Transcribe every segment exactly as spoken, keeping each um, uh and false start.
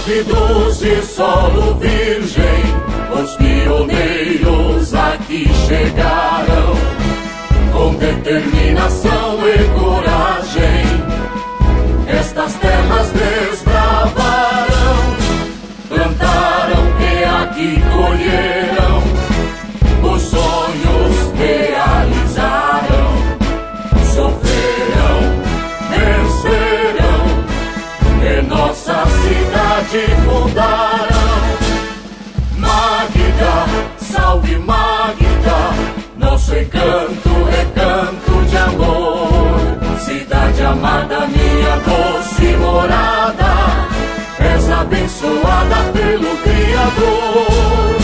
Ávidos de solo virgem, os pioneiros aqui chegaram, com determinação e coragem, estas terras desbravaram, plantaram e aqui colheram, os sonhos realizaram, sofrerão, vencerão, e nossa cidade fundaram. Magda, salve Magda, nosso encanto, recanto de amor. Cidade amada, minha doce morada, és abençoada pelo Criador.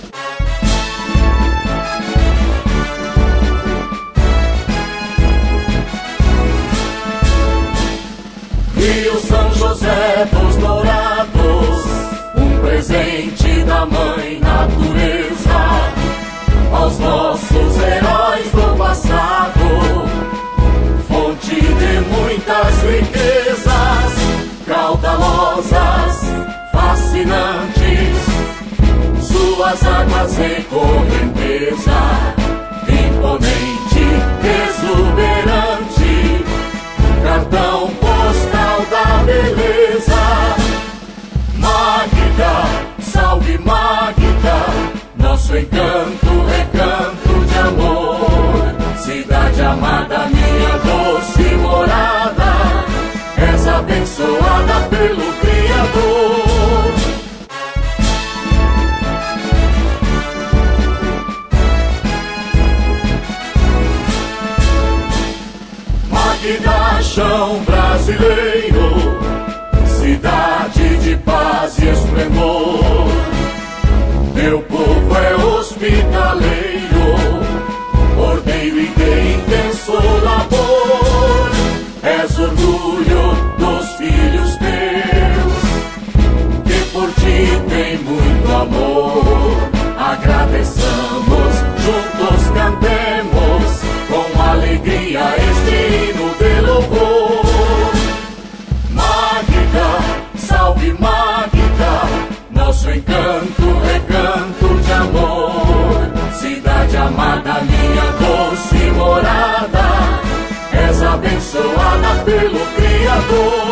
Rio São José dos Dourados, um presente da Mãe Natureza, aos nossos heróis do passado, fonte de muitas riquezas, caudalosas, fascinantes, suas águas em correnteza, imponente, exuberante, cartão postal da beleza. Magda, salve Magda, nosso encanto, recanto de amor. Cidade amada, minha doce morada, és abençoada pelo Criador. Magda, chão brasileiro, cidade de paz e esplendor. Teu povo é hospitaleiro, ordeiro e de intenso labor. És orgulho dos filhos teus, que por ti tem muito amor. Agradeçamos, juntos cantemos, com alegria este hino de louvor. Magda, salve Magda, nosso encanto, recanto de amor. Cidade amada, minha doce morada, és abençoada pelo Criador.